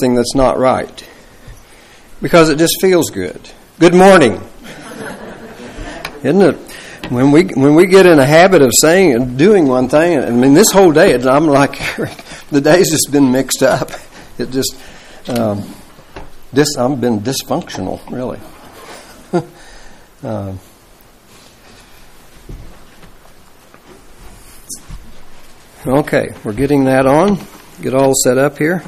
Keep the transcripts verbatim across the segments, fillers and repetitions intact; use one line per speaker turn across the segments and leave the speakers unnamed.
Thing that's not right, because it just feels good. Good morning, isn't it? When we when we get in a habit of saying and doing one thing, I mean, this whole day, I'm like, the day's just been mixed up. It just, um, this I've been dysfunctional, really. uh, okay, we're getting that on. Get all set up here.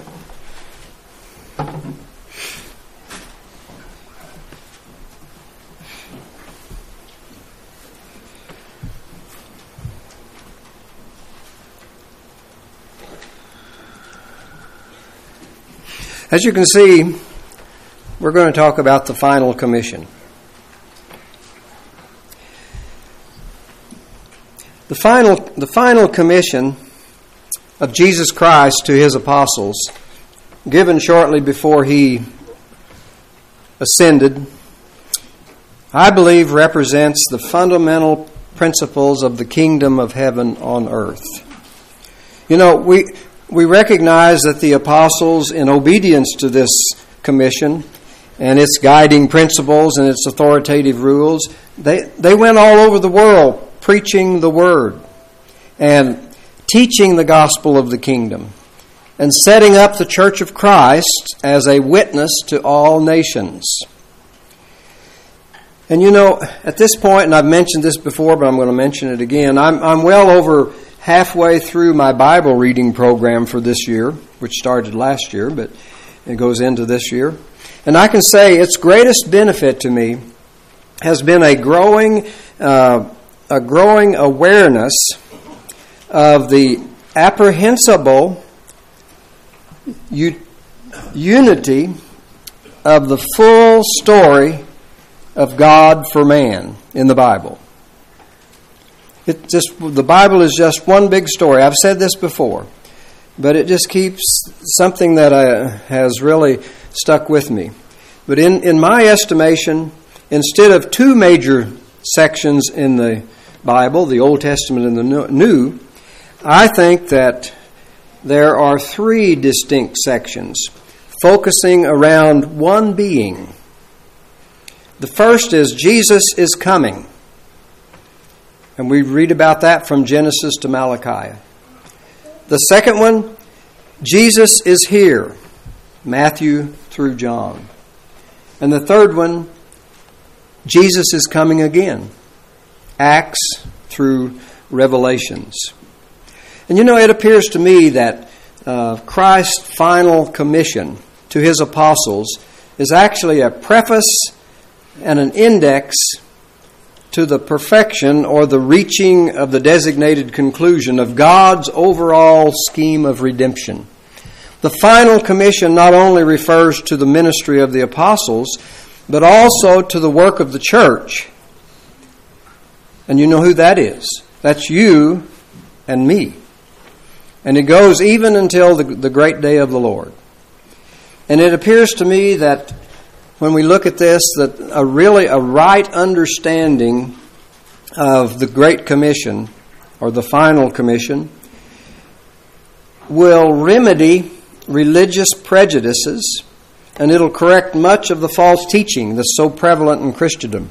As you can see, we're going to talk about the final commission. The final, the final commission of Jesus Christ to his apostles, given shortly before he ascended, I believe represents the fundamental principles of the kingdom of heaven on earth. You know, we we recognize that the apostles, in obedience to this commission and its guiding principles and its authoritative rules, they, they went all over the world preaching the word and teaching the gospel of the kingdom, and setting up the Church of Christ as a witness to all nations. And you know, at this point, and I've mentioned this before, but I'm going to mention it again, I'm, I'm well over halfway through my Bible reading program for this year, which started last year, but it goes into this year. And I can say its greatest benefit to me has been a growing, uh, a growing awareness of the apprehensible u- unity of the full story of God for man in the Bible. It just the Bible is just one big story. I've said this before, but it just keeps something that I, has really stuck with me. But in, in my estimation, instead of two major sections in the Bible, the Old Testament and the New, I think that there are three distinct sections focusing around one being. The first is Jesus is coming. And we read about that from Genesis to Malachi. The second one, Jesus is here, Matthew through John. And the third one, Jesus is coming again, Acts through Revelations. And you know, it appears to me that uh, Christ's final commission to his apostles is actually a preface and an index to the perfection or the reaching of the designated conclusion of God's overall scheme of redemption. The final commission not only refers to the ministry of the apostles, but also to the work of the church. And you know who that is. That's you and me. And it goes even until the, the great day of the Lord. And it appears to me that when we look at this, that a really a right understanding of the Great Commission, or the Final Commission, will remedy religious prejudices, and it'll correct much of the false teaching that's so prevalent in Christendom.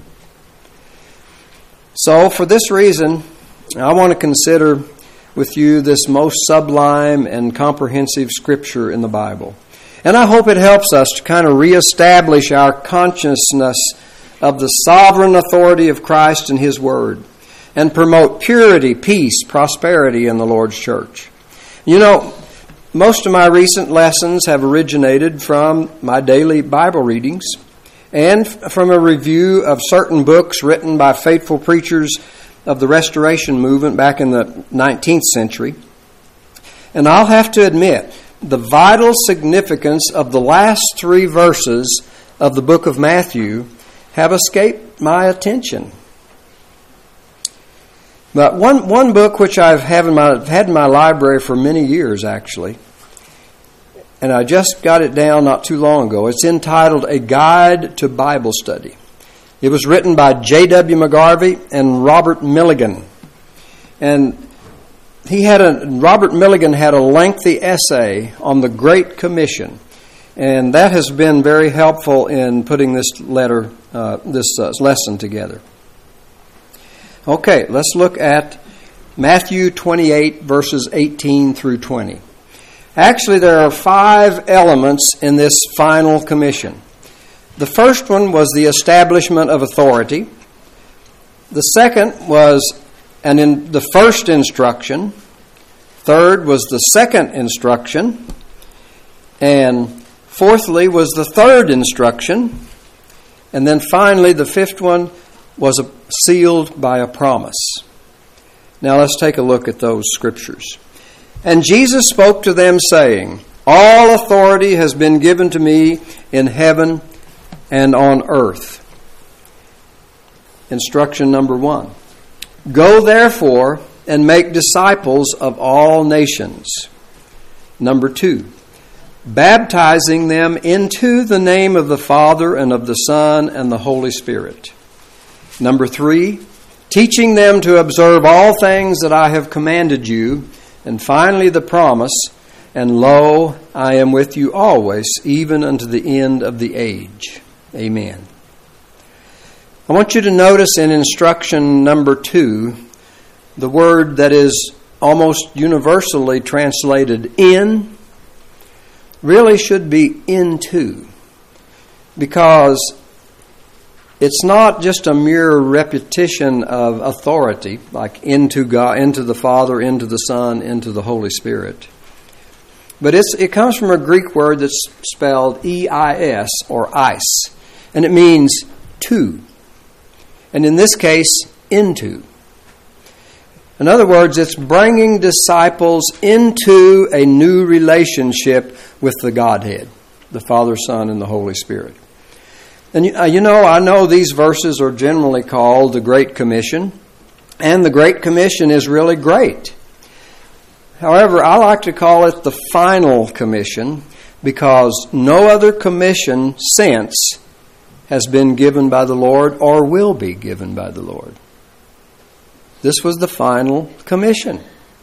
So, for this reason, I want to consider with you this most sublime and comprehensive scripture in the Bible. And I hope it helps us to kind of reestablish our consciousness of the sovereign authority of Christ and His Word, and promote purity, peace, prosperity in the Lord's church. You know, most of my recent lessons have originated from my daily Bible readings and from a review of certain books written by faithful preachers of the Restoration movement back in the nineteenth century. And I'll have to admit, the vital significance of the last three verses of the book of Matthew have escaped my attention. But one, one book which I've have in my, had in my library for many years, actually, and I just got it down not too long ago. It's entitled A Guide to Bible Study. It was written by J W McGarvey and Robert Milligan. And he had a Robert Milligan had a lengthy essay on the Great Commission. And that has been very helpful in putting this letter, uh, this uh, lesson together. Okay, let's look at Matthew twenty-eight, verses eighteen through twenty. Actually, there are five elements in this final commission. The first one was the establishment of authority. The second was an in, the first instruction. Third was the second instruction. And fourthly was the third instruction. And then finally, the fifth one was a, sealed by a promise. Now let's take a look at those scriptures. And Jesus spoke to them, saying, All authority has been given to me in heaven and on earth. Instruction number one. Go therefore and make disciples of all nations. Number two. Baptizing them into the name of the Father and of the Son and the Holy Spirit. Number three. Teaching them to observe all things that I have commanded you. And finally the promise, and lo, I am with you always, even unto the end of the age. Amen. I want you to notice in instruction number two, the word that is almost universally translated in, really should be into, because it's not just a mere repetition of authority, like into God, into the Father, into the Son, into the Holy Spirit. But it's, it comes from a Greek word that's spelled E I S, or ice, and it means to. And in this case, into. In other words, it's bringing disciples into a new relationship with the Godhead, the Father, Son, and the Holy Spirit. And you know, I know these verses are generally called the Great Commission, and the Great Commission is really great. However, I like to call it the Final Commission, because no other commission since has been given by the Lord or will be given by the Lord. This was the final commission.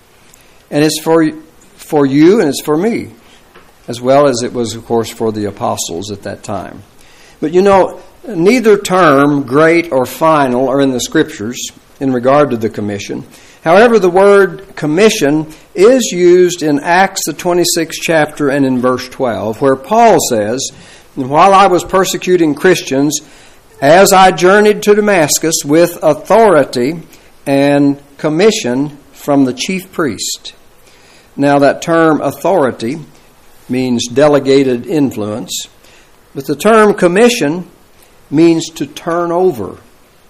And it's for, for you and it's for me, as well as it was, of course, for the apostles at that time. But you know, neither term, great or final, are in the Scriptures in regard to the commission. However, the word commission is used in Acts, the twenty-sixth chapter, and in verse twelve, where Paul says, And while I was persecuting Christians, as I journeyed to Damascus with authority and commission from the chief priest. Now that term authority means delegated influence, but the term commission means to turn over,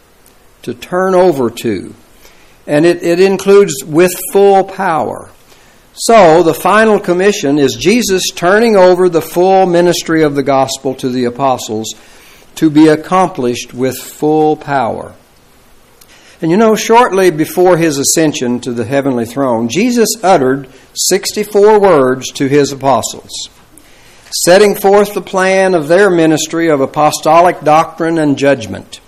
to turn over to. And it, it includes with full power. So the final commission is Jesus turning over the full ministry of the gospel to the apostles to be accomplished with full power. And you know, shortly before his ascension to the heavenly throne, Jesus uttered sixty-four words to his apostles, setting forth the plan of their ministry of apostolic doctrine and judgment.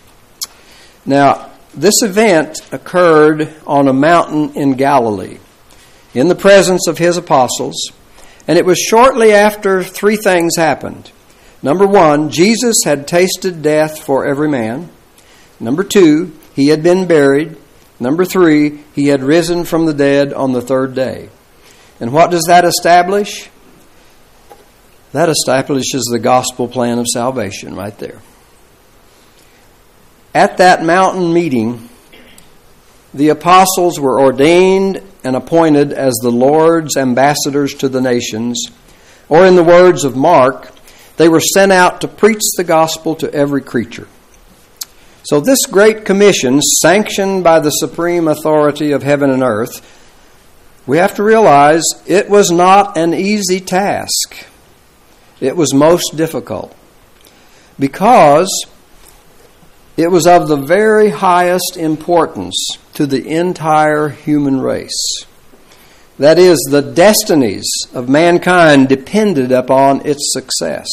Now, this event occurred on a mountain in Galilee, in the presence of his apostles, and it was shortly after three things happened. Number one, Jesus had tasted death for every man. Number two, he had been buried. Number three, he had risen from the dead on the third day. And what does that establish? That establishes the gospel plan of salvation right there. At that mountain meeting, the apostles were ordained and appointed as the Lord's ambassadors to the nations, or in the words of Mark, they were sent out to preach the gospel to every creature. So this great commission, sanctioned by the supreme authority of heaven and earth, we have to realize it was not an easy task. It was most difficult, because it was of the very highest importance to the entire human race. That is, the destinies of mankind depended upon its success.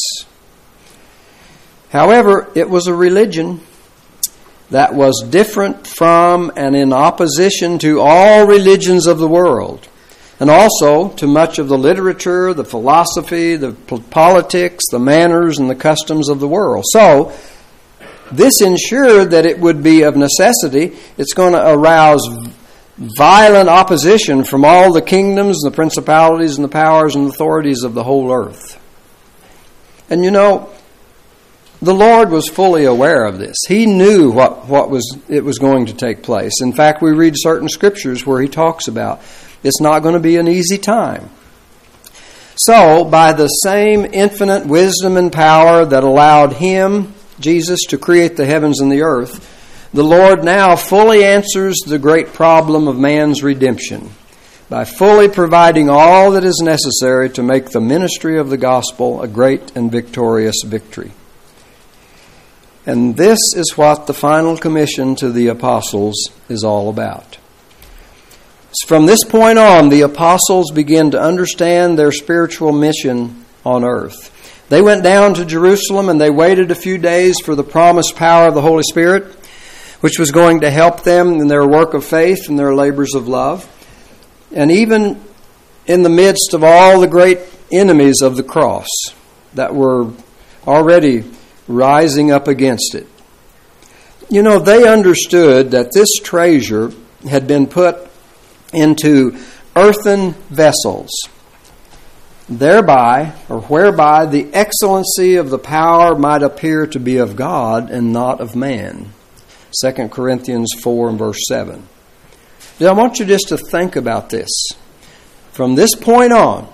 However, it was a religion that was different from and in opposition to all religions of the world. and also to much of the literature, the philosophy, the politics, the manners, and the customs of the world. So, this ensured that it would be of necessity, it's going to arouse violent opposition from all the kingdoms, the principalities, and the powers and authorities of the whole earth. And you know, the Lord was fully aware of this. He knew what, what was it was going to take place. In fact, we read certain scriptures where he talks about it's not going to be an easy time. So, by the same infinite wisdom and power that allowed him, Jesus, to create the heavens and the earth, the Lord now fully answers the great problem of man's redemption by fully providing all that is necessary to make the ministry of the gospel a great and victorious victory. And this is what the final commission to the apostles is all about. From this point on, the apostles begin to understand their spiritual mission on earth. They went down to Jerusalem and they waited a few days for the promised power of the Holy Spirit, which was going to help them in their work of faith and their labors of love. And even in the midst of all the great enemies of the cross that were already rising up against it, you know, they understood that this treasure had been put into earthen vessels, thereby, or whereby, the excellency of the power might appear to be of God and not of man. Second Corinthians four and verse seven. Now, I want you just to think about this. From this point on,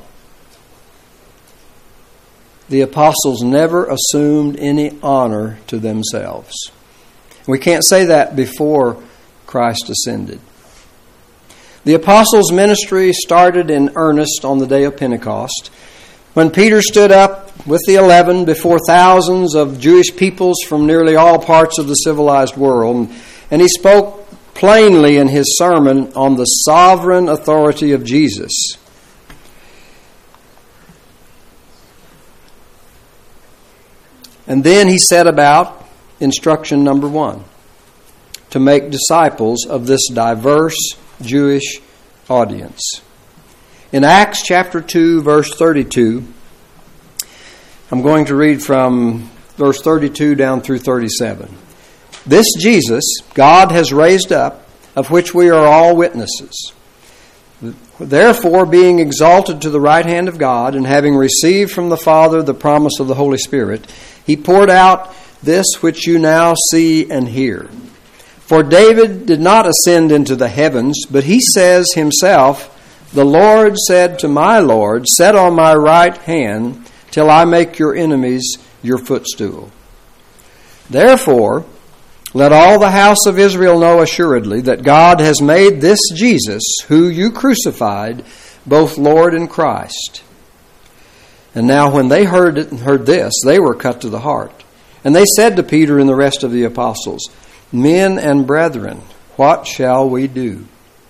the apostles never assumed any honor to themselves. We can't say that before Christ ascended. The apostles' ministry started in earnest on the day of Pentecost, when Peter stood up with the eleven before thousands of Jewish peoples from nearly all parts of the civilized world, and he spoke plainly in his sermon on the sovereign authority of Jesus. And then he set about instruction number one, to make disciples of this diverse Jewish audience. In Acts chapter two, verse thirty-two, I'm going to read from verse thirty-two down through thirty-seven. This Jesus God has raised up, of which we are all witnesses. Therefore, being exalted to the right hand of God, and having received from the Father the promise of the Holy Spirit, he poured out this which you now see and hear. For David did not ascend into the heavens, but he says himself, the Lord said to my Lord, sit on my right hand till I make your enemies your footstool. Therefore, let all the house of Israel know assuredly that God has made this Jesus, who you crucified, both Lord and Christ. And now when they heard it and heard this, they were cut to the heart. And they said to Peter and the rest of the apostles, men and brethren, what shall we do?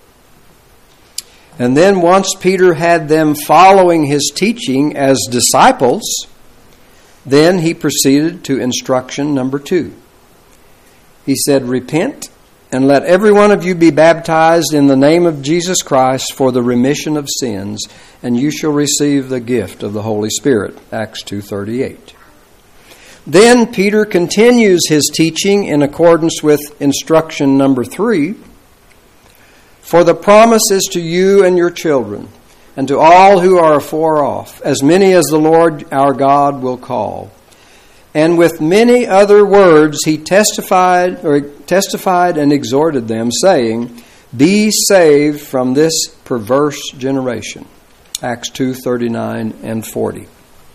And then once Peter had them following his teaching as disciples, then he proceeded to instruction number two. He said, repent and let every one of you be baptized in the name of Jesus Christ for the remission of sins, and you shall receive the gift of the Holy Spirit. Acts two thirty-eight. Then Peter continues his teaching in accordance with instruction number three. For the promise is to you and your children, and to all who are afar off, as many as the Lord our God will call. And with many other words he testified or testified and exhorted them, saying, be saved from this perverse generation. Acts two thirty-nine and forty.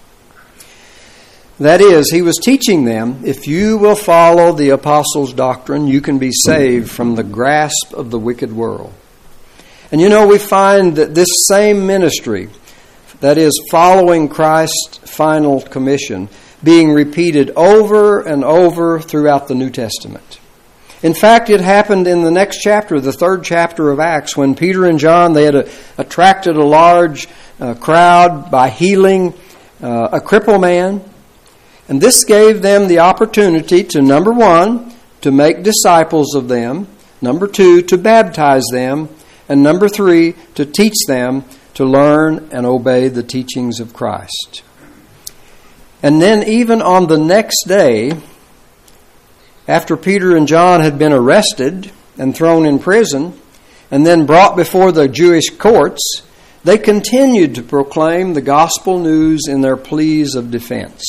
That is, he was teaching them, if you will follow the apostles' doctrine, you can be saved from the grasp of the wicked world. And you know, we find that this same ministry, that is, following Christ's final commission, being repeated over and over throughout the New Testament. In fact, it happened in the next chapter, the third chapter of Acts, when Peter and John, they had a, attracted a large uh, crowd by healing uh, a crippled man. And this gave them the opportunity to, number one, to make disciples of them, number two, to baptize them, and number three, to teach them to learn and obey the teachings of Christ. And then even on the next day, after Peter and John had been arrested and thrown in prison, and then brought before the Jewish courts, they continued to proclaim the gospel news in their pleas of defense.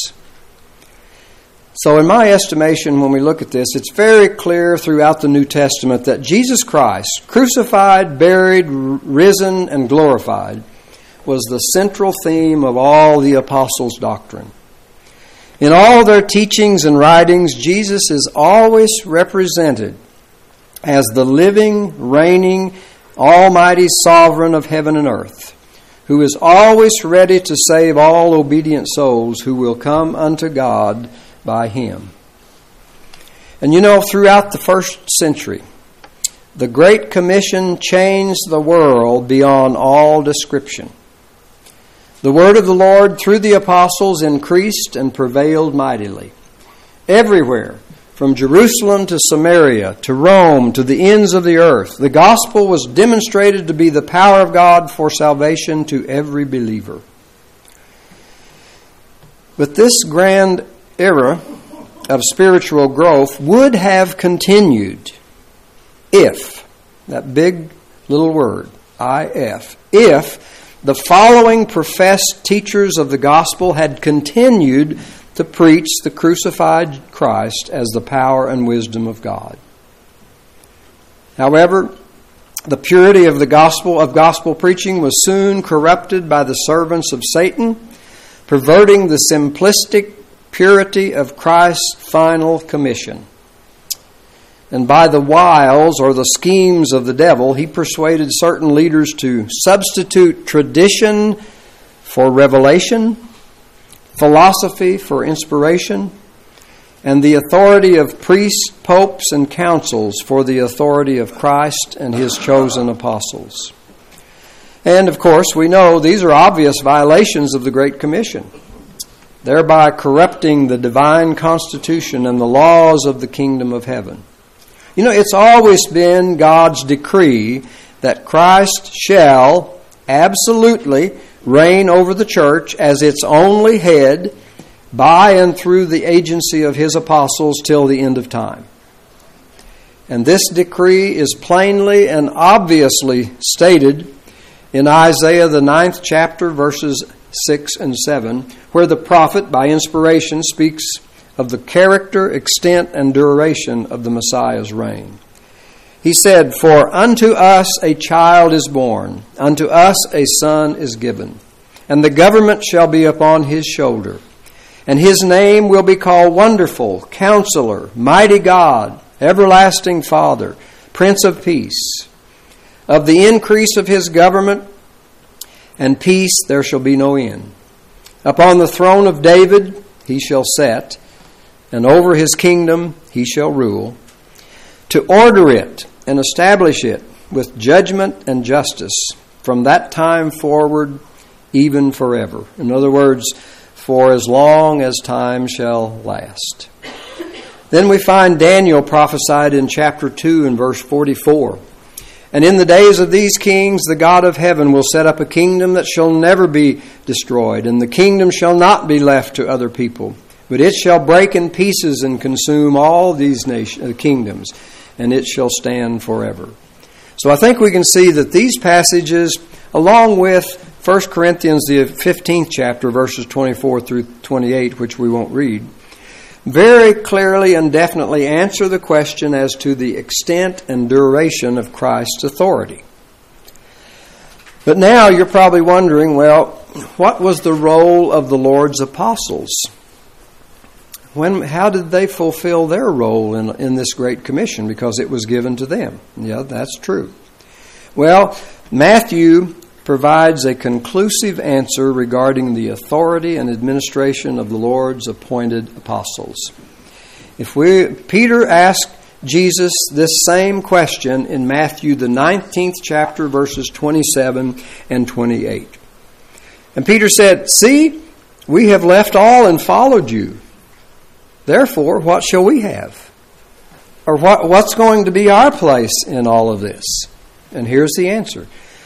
So in my estimation, when we look at this, it's very clear throughout the New Testament that Jesus Christ, crucified, buried, risen, and glorified, was the central theme of all the apostles' doctrine. In all their teachings and writings, Jesus is always represented as the living, reigning, almighty sovereign of heaven and earth, who is always ready to save all obedient souls who will come unto God by Him. And you know, throughout the first century, the Great Commission changed the world beyond all description. The word of the Lord through the apostles increased and prevailed mightily. Everywhere, from Jerusalem to Samaria, to Rome, to the ends of the earth, the gospel was demonstrated to be the power of God for salvation to every believer. But this grand era of spiritual growth would have continued if, that big little word, I F, if the following professed teachers of the gospel had continued to preach the crucified Christ as the power and wisdom of God. However, the purity of the gospel of gospel preaching was soon corrupted by the servants of Satan, perverting the simplistic purity of Christ's final commission. And by the wiles or the schemes of the devil, he persuaded certain leaders to substitute tradition for revelation, philosophy for inspiration, and the authority of priests, popes, and councils for the authority of Christ and His chosen apostles. And, of course, we know these are obvious violations of the Great Commission, thereby corrupting the divine constitution and the laws of the kingdom of heaven. You know, it's always been God's decree that Christ shall absolutely reign over the church as its only head by and through the agency of His apostles till the end of time. And this decree is plainly and obviously stated in Isaiah the ninth chapter, verses six and seven, where the prophet, by inspiration, speaks of the character, extent, and duration of the Messiah's reign. He said, "For unto us a child is born, unto us a son is given, and the government shall be upon His shoulder. And His name will be called Wonderful, Counselor, Mighty God, Everlasting Father, Prince of Peace. Of the increase of His government and peace there shall be no end. Upon the throne of David He shall set, and over His kingdom He shall rule, to order it and establish it with judgment and justice from that time forward, even forever." In other words, for as long as time shall last. Then we find Daniel prophesied in chapter two and verse forty-four. "And in the days of these kings, the God of heaven will set up a kingdom that shall never be destroyed, and the kingdom shall not be left to other people. But it shall break in pieces and consume all these nations, uh, kingdoms, and it shall stand forever." So I think we can see that these passages, along with First Corinthians, the fifteenth chapter, verses twenty-four through twenty-eight, which we won't read, very clearly and definitely answer the question as to the extent and duration of Christ's authority. But now you're probably wondering, well, what was the role of the Lord's apostles? When, how did they fulfill their role in, in this Great Commission? Because it was given to them. Yeah, that's true. Well, Matthew provides a conclusive answer regarding the authority and administration of the Lord's appointed apostles. If we, Peter asked Jesus this same question in Matthew the nineteenth chapter, verses twenty-seven and twenty-eight. And Peter said, "See, we have left all and followed you. Therefore, what shall we have? Or what, what's going to be our place in all of this?" And here's the answer.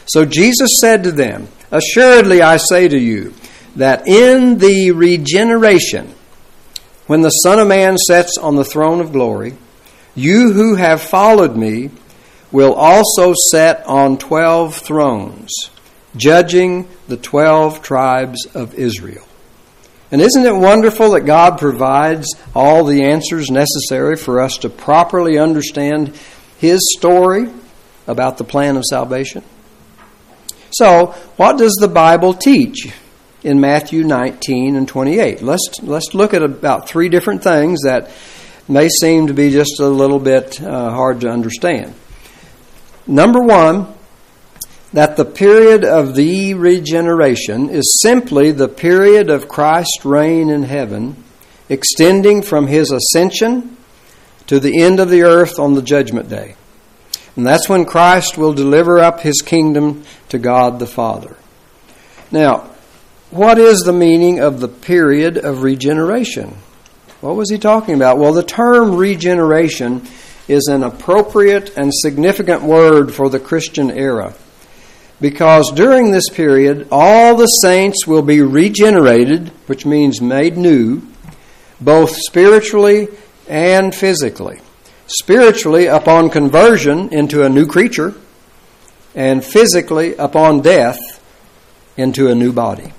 So Jesus said to them, "Assuredly I say to you, that in the regeneration, when the Son of Man sits on the throne of glory, you who have followed me will also sit on twelve thrones, judging the twelve tribes of Israel." And isn't it wonderful that God provides all the answers necessary for us to properly understand His story about the plan of salvation? So, what does the Bible teach in Matthew nineteen and twenty-eight? Let's let's look at about three different things that may seem to be just a little bit uh, hard to understand. Number one, that the period of the regeneration is simply the period of Christ's reign in heaven, extending from His ascension to the end of the earth on the judgment day. And that's when Christ will deliver up His kingdom to God the Father. Now, what is the meaning of the period of regeneration? What was he talking about? Well, the term regeneration is an appropriate and significant word for the Christian era, because during this period, all the saints will be regenerated, which means made new, both spiritually and physically. Spiritually, upon conversion into a new creature, and physically, upon death, into a new body.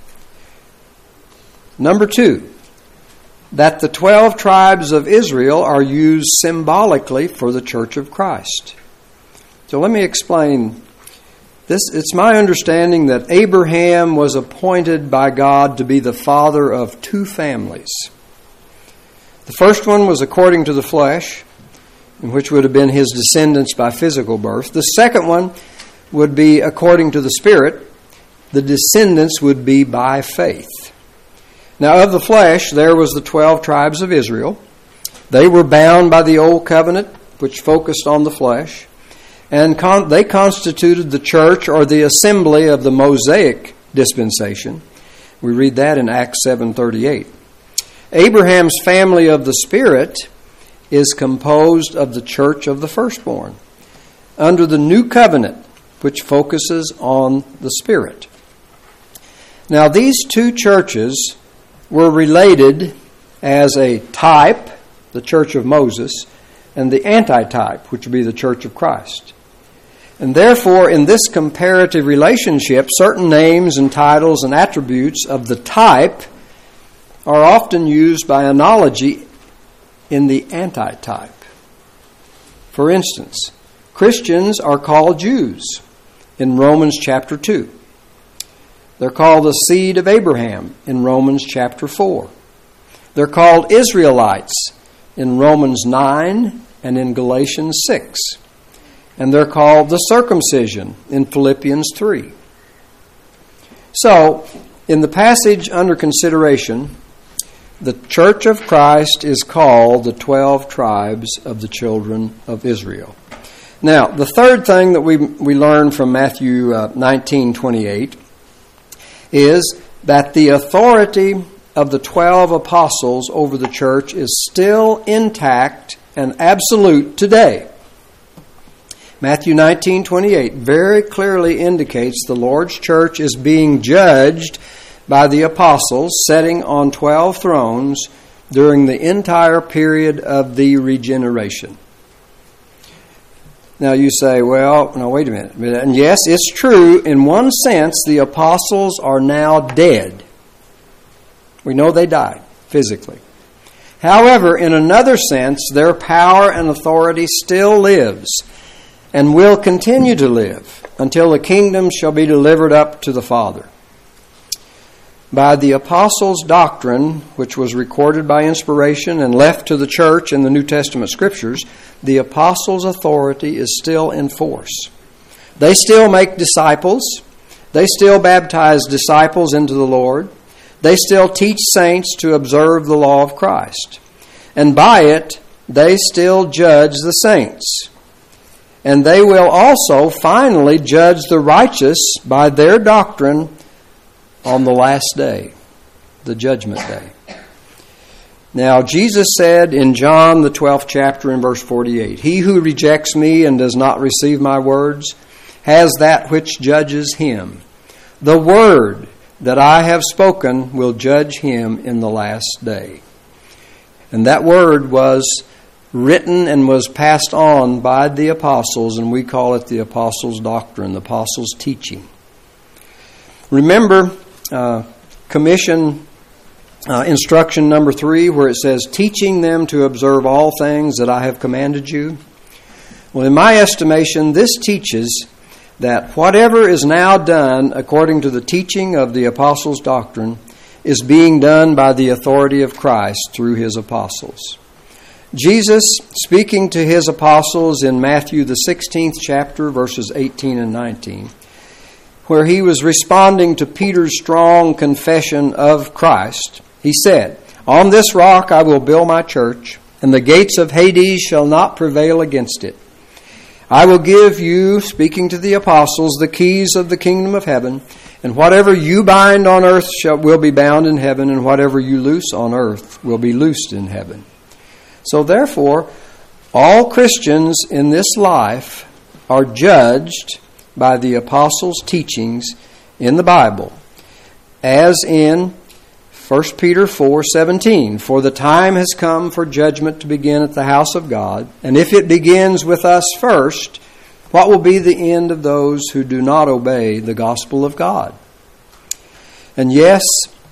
Number two, that the twelve tribes of Israel are used symbolically for the Church of Christ. So let me explain. This, it's my understanding that Abraham was appointed by God to be the father of two families. The first one was according to the flesh, which would have been his descendants by physical birth. The second one would be according to the Spirit. The descendants would be by faith. Now, of the flesh, there was the twelve tribes of Israel. They were bound by the old covenant, which focused on the flesh. And con- they constituted the church or the assembly of the Mosaic dispensation. We read that in Acts seven thirty-eight. Abraham's family of the Spirit is composed of the church of the firstborn, under the new covenant, which focuses on the Spirit. Now, these two churches were related as a type, the church of Moses, and the antitype, which would be the church of Christ. And therefore, in this comparative relationship, certain names and titles and attributes of the type are often used by analogy in the antitype. For instance, Christians are called Jews in Romans chapter two. They're called the seed of Abraham in Romans chapter four. They're called Israelites in Romans nine and in Galatians six. And they're called the circumcision in Philippians three. So, in the passage under consideration, the Church of Christ is called the twelve tribes of the children of Israel. Now, the third thing that we we learn from Matthew uh, nineteen twenty-eight is that the authority of the twelve apostles over the church is still intact and absolute today. Matthew nineteen twenty-eight very clearly indicates the Lord's church is being judged by the apostles sitting on twelve thrones during the entire period of the regeneration. Now you say, well, no, wait a minute. And yes, it's true. In one sense, the apostles are now dead. We know they died physically. However, in another sense, their power and authority still lives and will continue to live until the kingdom shall be delivered up to the Father. By the apostles' doctrine, which was recorded by inspiration and left to the church in the New Testament scriptures, the apostles' authority is still in force. They still make disciples. They still baptize disciples into the Lord. They still teach saints to observe the law of Christ. And by it, they still judge the saints. And they will also finally judge the righteous by their doctrine on the last day, the judgment day. Now, Jesus said in John, the twelfth chapter, in verse forty-eight, "He who rejects me and does not receive my words has that which judges him. The word that I have spoken will judge him in the last day. And that word was written and was passed on by the apostles, and we call it the apostles' doctrine, the apostles' teaching. Remember uh, commission uh, instruction number three, where it says, teaching them to observe all things that I have commanded you. Well, in my estimation, this teaches that whatever is now done according to the teaching of the apostles' doctrine is being done by the authority of Christ through his apostles. Jesus, speaking to his apostles in Matthew the sixteenth chapter, verses eighteen and nineteen, where he was responding to Peter's strong confession of Christ, he said, on this rock I will build my church, and the gates of Hades shall not prevail against it. I will give you, speaking to the apostles, the keys of the kingdom of heaven, and whatever you bind on earth shall, will be bound in heaven, and whatever you loose on earth will be loosed in heaven. So therefore, all Christians in this life are judged by the apostles' teachings in the Bible, as in First Peter four seventeen, for the time has come for judgment to begin at the house of God, and if it begins with us first, what will be the end of those who do not obey the gospel of God? And yes,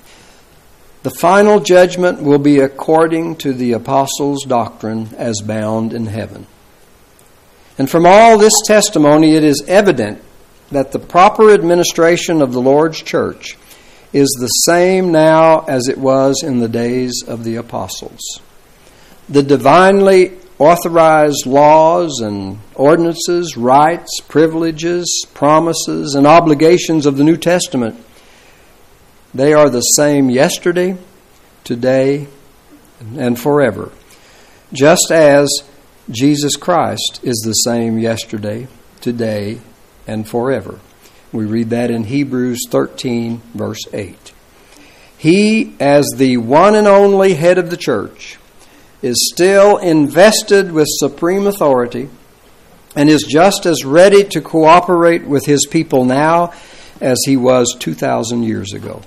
the final judgment will be according to the apostles' doctrine as bound in heaven. And from all this testimony, it is evident that the proper administration of the Lord's church is the same now as it was in the days of the apostles. The divinely authorized laws and ordinances, rights, privileges, promises, and obligations of the New Testament, they are the same yesterday, today, and forever, just as Jesus Christ is the same yesterday, today, and forever. We read that in Hebrews thirteen, verse eight. He, as the one and only head of the church, is still invested with supreme authority and is just as ready to cooperate with his people now as he was two thousand years ago.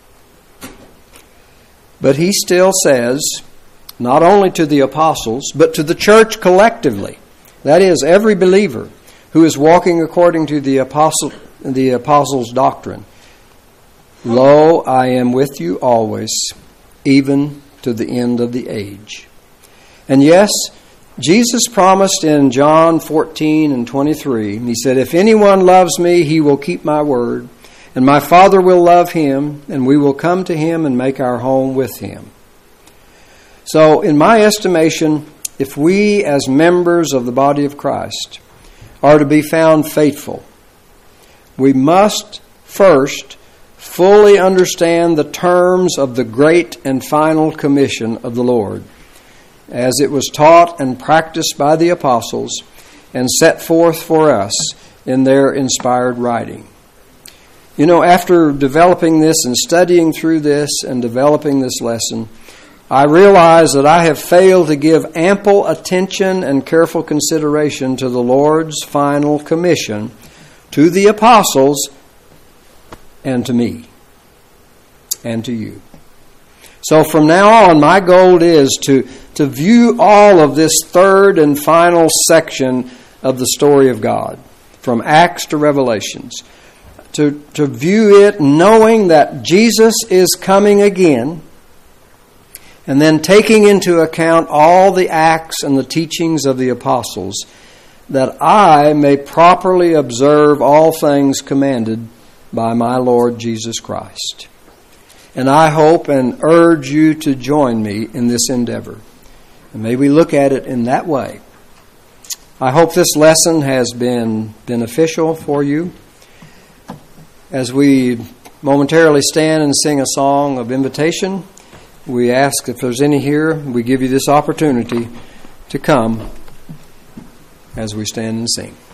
But he still says, not only to the apostles, but to the church collectively, that is, every believer who is walking according to the apostle, the apostles' doctrine, lo, I am with you always, even to the end of the age. And yes, Jesus promised in John fourteen and twenty-three, he said, if anyone loves me, he will keep my word, and my Father will love him, and we will come to him and make our home with him. So, in my estimation, if we as members of the body of Christ are to be found faithful, we must first fully understand the terms of the great and final commission of the Lord, as it was taught and practiced by the apostles and set forth for us in their inspired writing. You know, after developing this and studying through this and developing this lesson, I realize that I have failed to give ample attention and careful consideration to the Lord's final commission to the apostles and to me and to you. So from now on, my goal is to, to view all of this third and final section of the story of God, from Acts to Revelations, to, to view it knowing that Jesus is coming again, and then taking into account all the acts and the teachings of the apostles, that I may properly observe all things commanded by my Lord Jesus Christ. And I hope and urge you to join me in this endeavor. And may we look at it in that way. I hope this lesson has been beneficial for you. As we momentarily stand and sing a song of invitation, we ask if there's any here, we give you this opportunity to come as we stand and sing.